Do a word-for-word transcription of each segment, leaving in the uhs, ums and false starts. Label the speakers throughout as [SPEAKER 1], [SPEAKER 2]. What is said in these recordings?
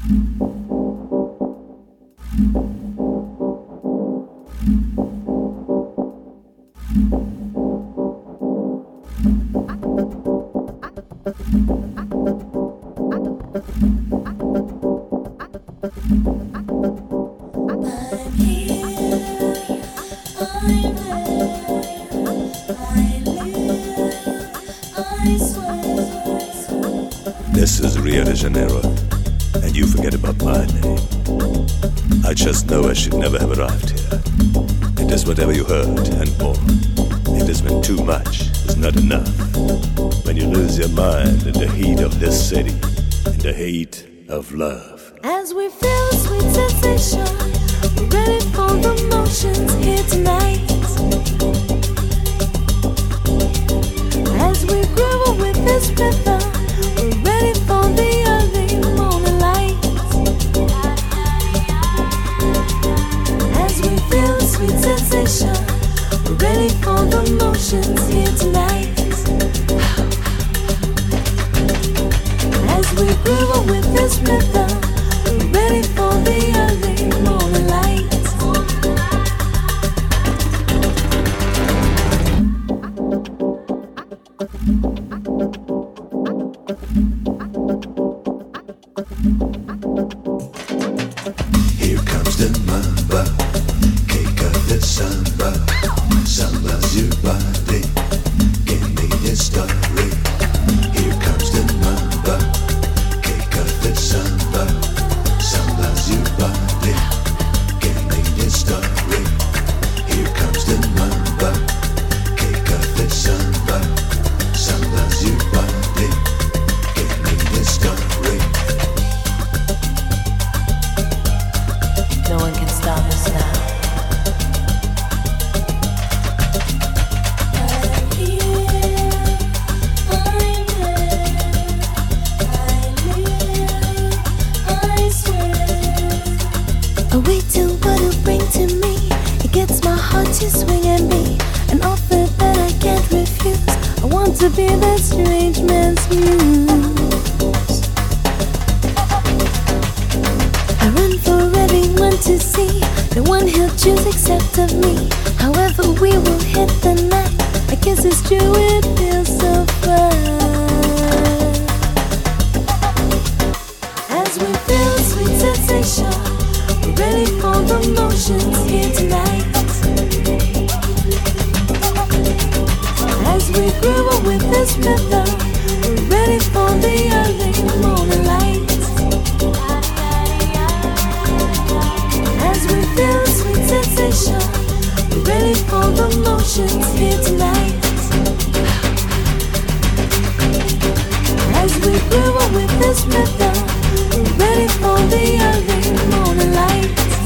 [SPEAKER 1] This is Rio de Janeiro, and you forget about my name. I just know I should never have arrived here. It is whatever you heard and more. It has been too much, it's not enough. When you lose your mind in the heat of this city, in the heat of love.
[SPEAKER 2] As we feel a sweet sensation, we're ready for the motions here tonight. As we groove with this rhythm, we're ready for the early morning light. As we feel a sweet sensation, we're ready for the motions here tonight. As we groove with this rhythm, we're ready for the early morning light.
[SPEAKER 1] Here comes the mamba, cake of the samba. Samba's your body, give me the story. Here comes the mamba, cake of the samba. Samba's your body, give me the story. Here comes the mamba, cake of the samba. Samba's your body, give me the story.
[SPEAKER 2] No one can stop us now. Awake to what it'll bring to me. It gets my heart to swing and be an offer that I can't refuse. I want to be that strange man's muse. I run for everyone to see. The one he'll choose except of me. However we will hit the night, I guess it's true, it feels so fun. As we feel a sweet sensation, we're ready for the motions here tonight. As we groove with this rhythm, we're ready for the early morning light. As we feel a sweet sensation, we're ready for the motions here tonight. As we groove with this rhythm, we're ready for the early morning light.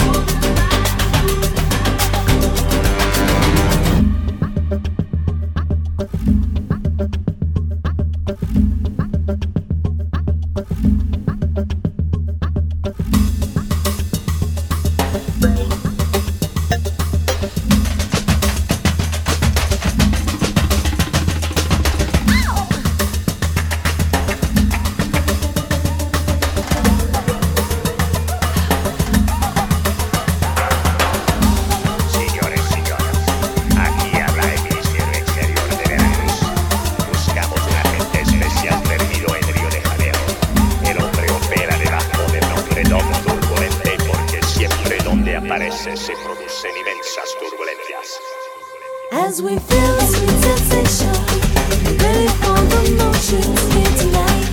[SPEAKER 3] Se producen inmensas turbulencias.
[SPEAKER 2] As we feel a sweet sensation, we're ready for the motions here tonight.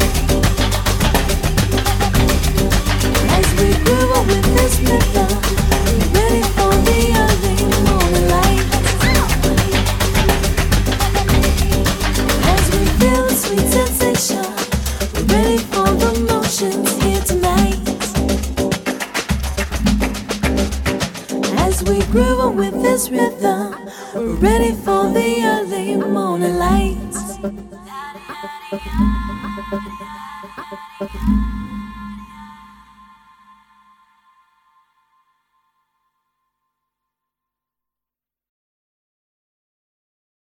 [SPEAKER 2] As we groove with this rhythm, we're ready for the early morning light. As we feel a sweet sensation, we're ready for the motions here tonight. As we groove with this rhythm, we're ready for the early morning light.